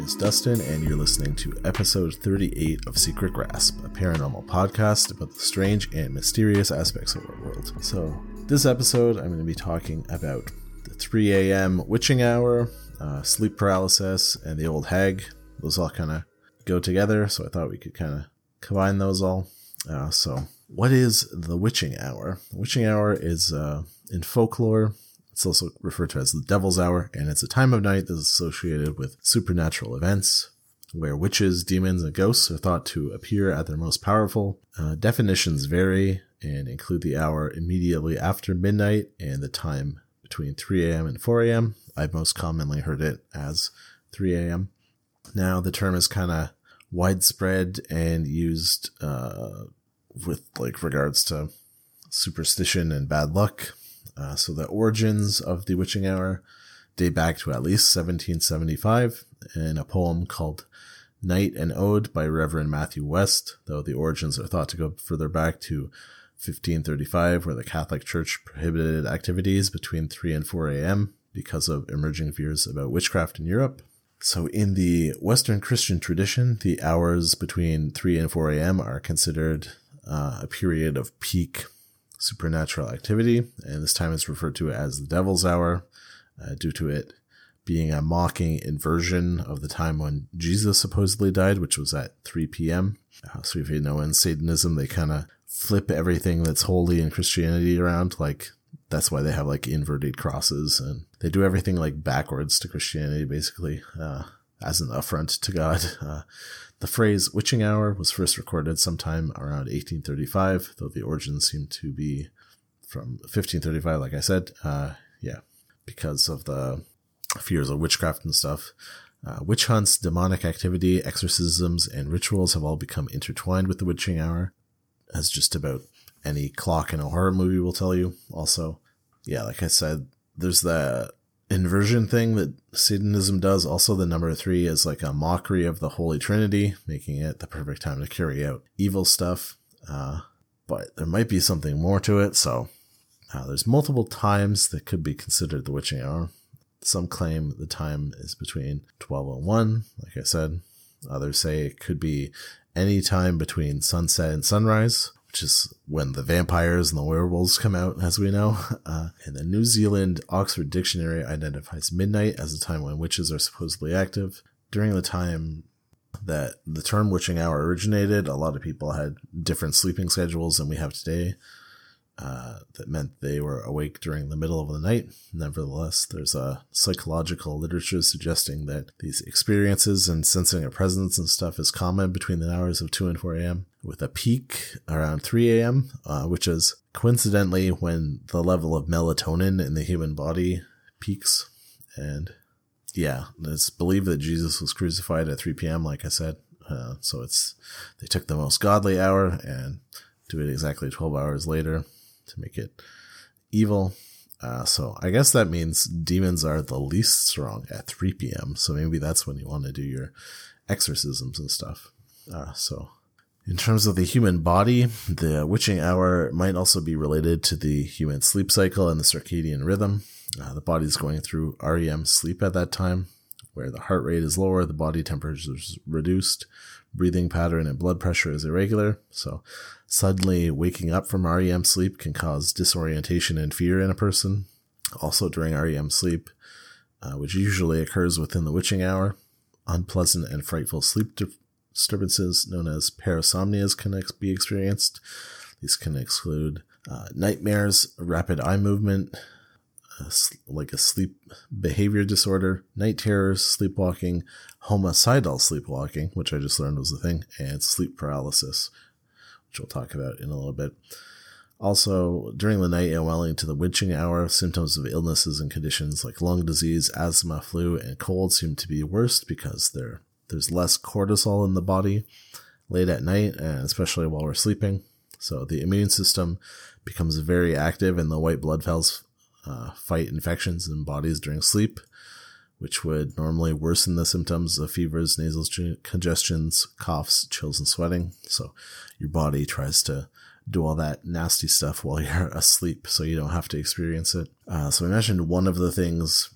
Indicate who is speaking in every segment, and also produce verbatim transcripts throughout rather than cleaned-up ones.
Speaker 1: is Dustin, and you're listening to episode thirty-eight of Secret Grasp, a paranormal podcast about the strange and mysterious aspects of our world. So, this episode, I'm going to be talking about the three a.m. witching hour, uh, sleep paralysis, and the old hag. Those all kind of go together, so I thought we could kind of combine those all. Uh, so, what is the witching hour? The witching hour is, uh, in folklore, it's also referred to as the devil's hour, and it's a time of night that is associated with supernatural events, where witches, demons, and ghosts are thought to appear at their most powerful. Uh, definitions vary and include the hour immediately after midnight and the time between three a.m. and four a.m. I've most commonly heard it as three a.m. Now, the term is kind of widespread and used uh, with like regards to superstition and bad luck. Uh, so the origins of the witching hour date back to at least seventeen seventy-five in a poem called Night and Ode by Reverend Matthew West, though the origins are thought to go further back to fifteen thirty-five, where the Catholic Church prohibited activities between three and four a.m. because of emerging fears about witchcraft in Europe. So in the Western Christian tradition, the hours between three and four a.m. are considered uh, a period of peak supernatural activity, and this time is referred to as the devil's hour uh, due to it being a mocking inversion of the time when Jesus supposedly died, which was at three p.m. Uh, so if you know, in Satanism, they kind of flip everything that's holy in Christianity around. Like, that's why they have like inverted crosses, and they do everything like backwards to Christianity, basically, uh, as an affront to God. Uh, The phrase witching hour was first recorded sometime around eighteen thirty-five, though the origins seem to be from fifteen thirty-five, like I said. Uh, yeah, because of the fears of witchcraft and stuff. Uh, witch hunts, demonic activity, exorcisms, and rituals have all become intertwined with the witching hour, as just about any clock in a horror movie will tell you. Also, yeah, like I said, there's the inversion thing that Satanism does. Also, the number three is like a mockery of the Holy Trinity, making it the perfect time to carry out evil stuff. Uh, but there might be something more to it. So uh, there's multiple times that could be considered the witching hour. Some claim the time is between twelve and one, like I said. Others say it could be any time between sunset and sunrise, which is when the vampires and the werewolves come out, as we know. Uh, and the New Zealand Oxford Dictionary identifies midnight as a time when witches are supposedly active. During the time that the term witching hour originated, a lot of people had different sleeping schedules than we have today. Uh, that meant they were awake during the middle of the night. Nevertheless, there's a psychological literature suggesting that these experiences and sensing a presence and stuff is common between the hours of two and four a.m., with a peak around three a.m., uh, which is coincidentally when the level of melatonin in the human body peaks. And yeah, it's believed that Jesus was crucified at three p.m., like I said. Uh, so it's, they took the most godly hour and do it exactly twelve hours later to make it evil. Uh, so I guess that means demons are the least strong at three p.m. So maybe that's when you want to do your exorcisms and stuff. Uh, so in terms of the human body, the witching hour might also be related to the human sleep cycle and the circadian rhythm. Uh, the body's going through R E M sleep at that time, where the heart rate is lower, the body temperature is reduced, breathing pattern and blood pressure is irregular. So suddenly waking up from R E M sleep can cause disorientation and fear in a person. Also during R E M sleep, uh, which usually occurs within the witching hour, unpleasant and frightful sleep di- disturbances known as parasomnias can ex- be experienced. These can exclude uh, nightmares, rapid eye movement, uh, like a sleep behavior disorder, night terrors, sleepwalking, homicidal sleepwalking, which I just learned was a thing, and sleep paralysis, which we'll talk about in a little bit. Also, during the night and well into the witching hour, symptoms of illnesses and conditions like lung disease, asthma, flu, and cold seem to be worst because there there's less cortisol in the body late at night, and especially while we're sleeping. So the immune system becomes very active, and the white blood cells uh, fight infections in bodies during sleep, which would normally worsen the symptoms of fevers, nasal congestions, coughs, chills, and sweating. So your body tries to do all that nasty stuff while you're asleep so you don't have to experience it. Uh, so I mentioned one of the things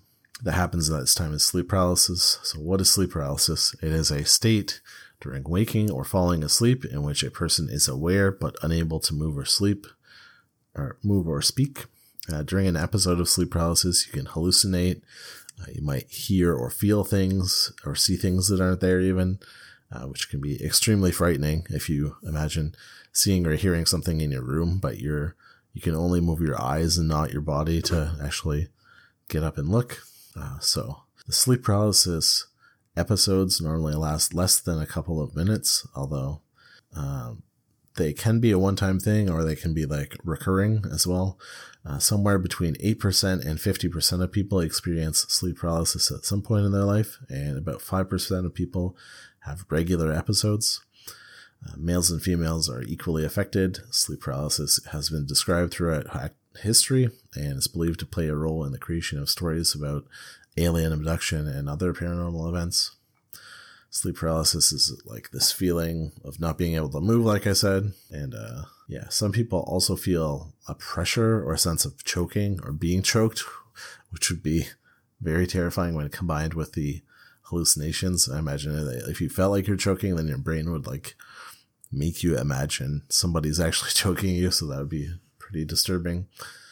Speaker 1: that happens at this time is sleep paralysis. So what is sleep paralysis? It is a state during waking or falling asleep in which a person is aware but unable to move or sleep or move or speak. Uh, during an episode of sleep paralysis, you can hallucinate. Uh, you might hear or feel things or see things that aren't there even, uh, which can be extremely frightening if you imagine seeing or hearing something in your room, but you're you can only move your eyes and not your body to actually get up and look. Uh, so the sleep paralysis episodes normally last less than a couple of minutes, although um, they can be a one-time thing or they can be like recurring as well. Uh, somewhere between eight percent and fifty percent of people experience sleep paralysis at some point in their life, and about five percent of people have regular episodes. Uh, males and females are equally affected. Sleep paralysis has been described throughout history and is believed to play a role in the creation of stories about alien abduction and other paranormal events. Sleep paralysis is like this feeling of not being able to move, like I said. And uh, yeah, some people also feel a pressure or a sense of choking or being choked, which would be very terrifying when combined with the hallucinations. I imagine that if you felt like you're choking, then your brain would like make you imagine somebody's actually choking you. So that would be pretty disturbing.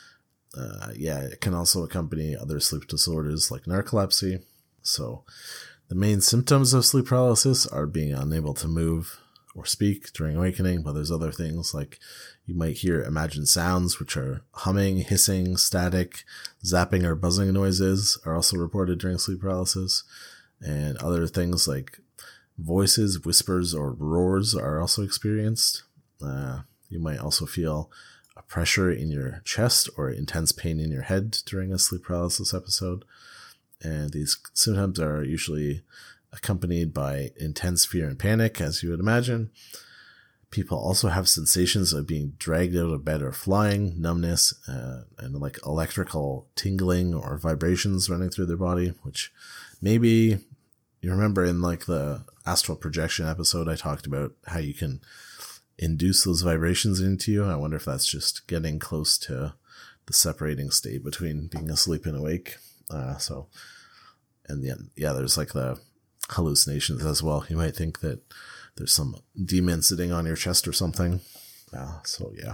Speaker 1: Uh, yeah, it can also accompany other sleep disorders like narcolepsy. So the main symptoms of sleep paralysis are being unable to move or speak during awakening, but there's other things like you might hear imagined sounds, which are humming, hissing, static, zapping, or buzzing noises are also reported during sleep paralysis. And other things like voices, whispers, or roars are also experienced. Uh, you might also feel a pressure in your chest or intense pain in your head during a sleep paralysis episode. And these symptoms are usually accompanied by intense fear and panic, as you would imagine. People also have sensations of being dragged out of bed or flying, numbness, uh, and like electrical tingling or vibrations running through their body, which maybe you remember in like the astral projection episode, I talked about how you can induce those vibrations into you. I wonder if that's just getting close to the separating state between being asleep and awake. Uh, so, and yeah, yeah, there's like the hallucinations as well. You might think that there's some demon sitting on your chest or something. Uh, so yeah,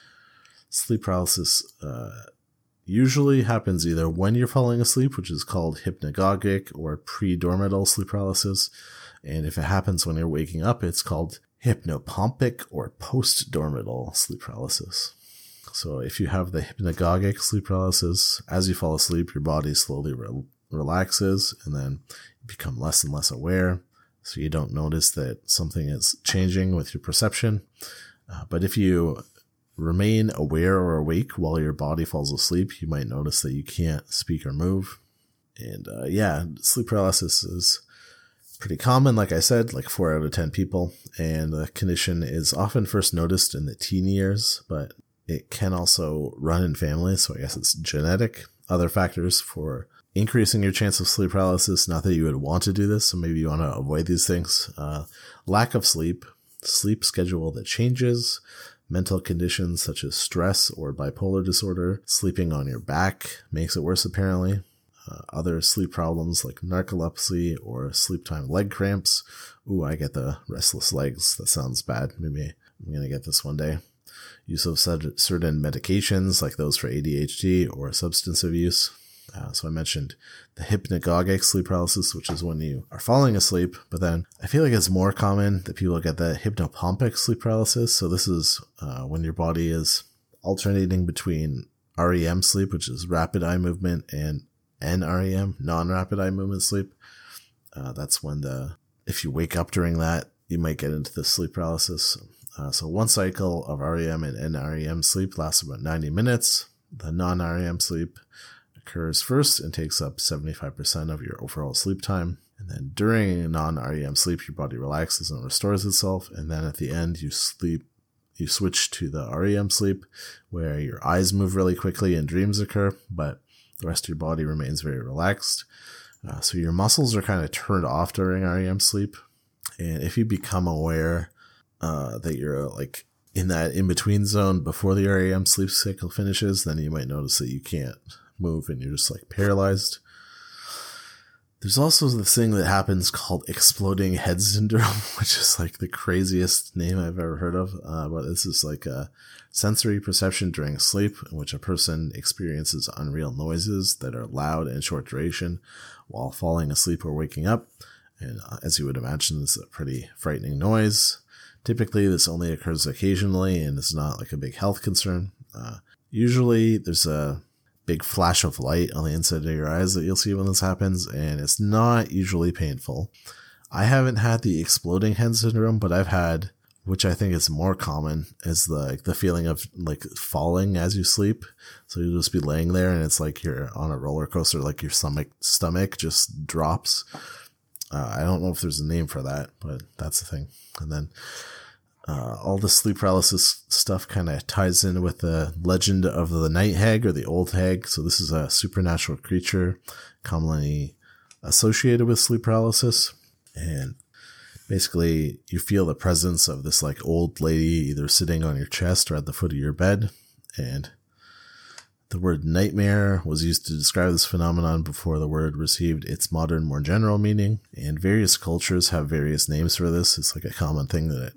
Speaker 1: sleep paralysis, uh, usually happens either when you're falling asleep, which is called hypnagogic or pre-dormital sleep paralysis. And if it happens when you're waking up, it's called hypnopompic or post-dormital sleep paralysis. So if you have the hypnagogic sleep paralysis, as you fall asleep, your body slowly re- relaxes and then you become less and less aware. So you don't notice that something is changing with your perception. Uh, but if you remain aware or awake while your body falls asleep, you might notice that you can't speak or move. And uh, yeah, sleep paralysis is pretty common, like I said, like four out of ten people. And the condition is often first noticed in the teen years, but it can also run in families, so I guess it's genetic. Other factors for increasing your chance of sleep paralysis, not that you would want to do this, so maybe you want to avoid these things. Uh, lack of sleep, sleep schedule that changes, mental conditions such as stress or bipolar disorder, sleeping on your back makes it worse apparently. Uh, other sleep problems like narcolepsy or sleep time leg cramps. Ooh, I get the restless legs. That sounds bad. Maybe I'm going to get this one day. Use of certain medications like those for A D H D or substance abuse. Uh, so I mentioned the hypnagogic sleep paralysis, which is when you are falling asleep, but then I feel like it's more common that people get the hypnopompic sleep paralysis. So this is uh, when your body is alternating between R E M sleep, which is rapid eye movement, and N R E M, non-rapid eye movement sleep. Uh, that's when the, if you wake up during that, you might get into the sleep paralysis. Uh, so one cycle of R E M and N R E M sleep lasts about ninety minutes. The non-R E M sleep occurs first and takes up seventy-five percent of your overall sleep time. And then during non-R E M sleep, your body relaxes and restores itself. And then at the end, you sleep, you switch to the R E M sleep where your eyes move really quickly and dreams occur, but the rest of your body remains very relaxed. Uh, so your muscles are kind of turned off during R E M sleep. And if you become aware uh, that you're like in that in-between zone before the R E M sleep cycle finishes, then you might notice that you can't move and you're just like paralyzed. There's also this thing that happens called exploding head syndrome, which is like the craziest name I've ever heard of. Uh, but this is like a sensory perception during sleep in which a person experiences unreal noises that are loud and short duration while falling asleep or waking up. And uh, as you would imagine, this is a pretty frightening noise. Typically, this only occurs occasionally and is not like a big health concern. Uh, usually, there's a big flash of light on the inside of your eyes that you'll see when this happens, and it's not usually painful. I haven't had the exploding head syndrome, but I've had, which I think is more common, is the like the feeling of like falling as you sleep. So you'll just be laying there and it's like you're on a roller coaster, like your stomach stomach just drops. Uh, I don't know if there's a name for that, but that's the thing. And then Uh, all the sleep paralysis stuff kind of ties in with the legend of the night hag or the old hag. So this is a supernatural creature commonly associated with sleep paralysis. And basically you feel the presence of this like old lady either sitting on your chest or at the foot of your bed. And the word nightmare was used to describe this phenomenon before the word received its modern, more general meaning. And various cultures have various names for this. It's like a common thing that it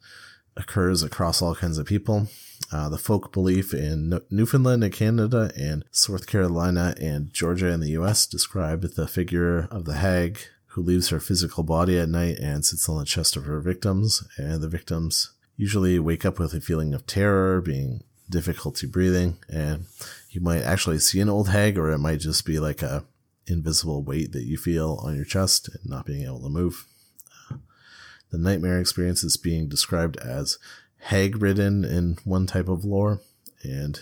Speaker 1: occurs across all kinds of people. Uh, the folk belief in Newfoundland and Canada and South Carolina and Georgia in the U S described the figure of the hag who leaves her physical body at night and sits on the chest of her victims. And the victims usually wake up with a feeling of terror, being difficulty breathing, and you might actually see an old hag, or it might just be like a invisible weight that you feel on your chest and not being able to move. The nightmare experience is being described as hag-ridden in one type of lore. And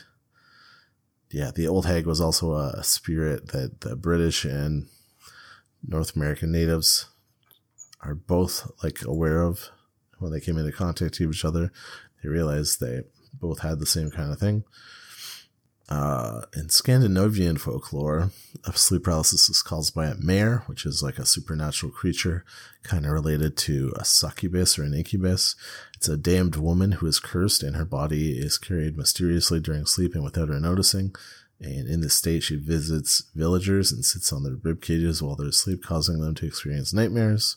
Speaker 1: yeah, the old hag was also a spirit that the British and North American natives are both like aware of. When they came into contact with each other, they realized they both had the same kind of thing. Uh, in Scandinavian folklore, sleep paralysis is caused by a mare, which is like a supernatural creature, kind of related to a succubus or an incubus. It's a damned woman who is cursed and her body is carried mysteriously during sleep and without her noticing. And in this state, she visits villagers and sits on their rib cages while they're asleep, causing them to experience nightmares.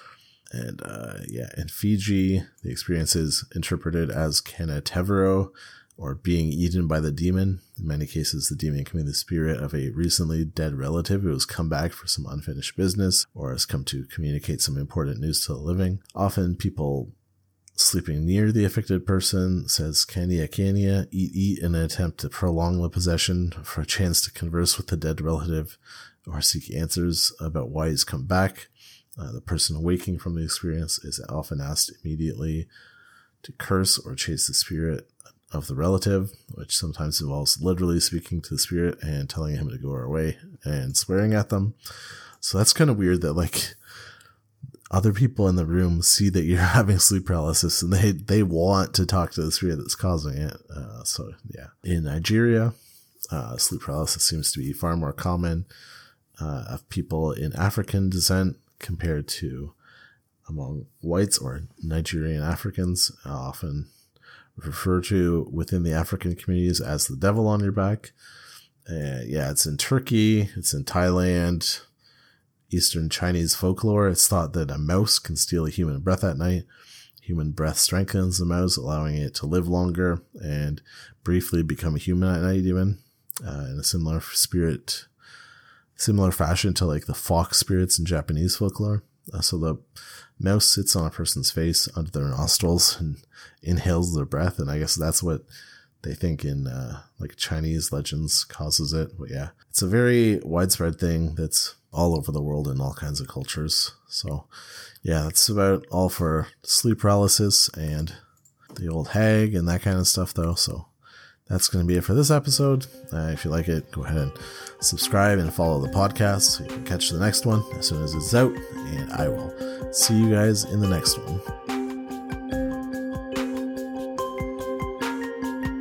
Speaker 1: And uh, yeah, in Fiji, the experience is interpreted as Kanatevero, or being eaten by the demon. In many cases, the demon can be the spirit of a recently dead relative who has come back for some unfinished business or has come to communicate some important news to the living. Often people sleeping near the affected person says kania kania, eat eat, in an attempt to prolong the possession for a chance to converse with the dead relative or seek answers about why he's come back. Uh, the person waking from the experience is often asked immediately to curse or chase the spirit of the relative, which sometimes involves literally speaking to the spirit and telling him to go away and swearing at them. So that's kind of weird that like other people in the room see that you're having sleep paralysis and they, they want to talk to the spirit that's causing it. Uh, so yeah, in Nigeria, uh, sleep paralysis seems to be far more common uh, of people in African descent compared to among whites or Nigerian Africans, uh, often referred to within the African communities as the devil on your back. Uh, yeah, it's in Turkey, it's in Thailand, Eastern Chinese folklore. It's thought that a mouse can steal a human breath at night. Human breath strengthens the mouse, allowing it to live longer and briefly become a human at night even, uh, in a similar spirit, similar fashion to like the fox spirits in Japanese folklore. Uh, so the mouse sits on a person's face under their nostrils and inhales their breath, and I guess that's what they think in uh, like Chinese legends causes it. But yeah, it's a very widespread thing that's all over the world in all kinds of cultures. So yeah, that's about all for sleep paralysis and the old hag and that kind of stuff though. So that's going to be it for this episode. Uh, if you like it, go ahead and subscribe and follow the podcast so you can catch the next one as soon as it's out. And I will see you guys in the next one.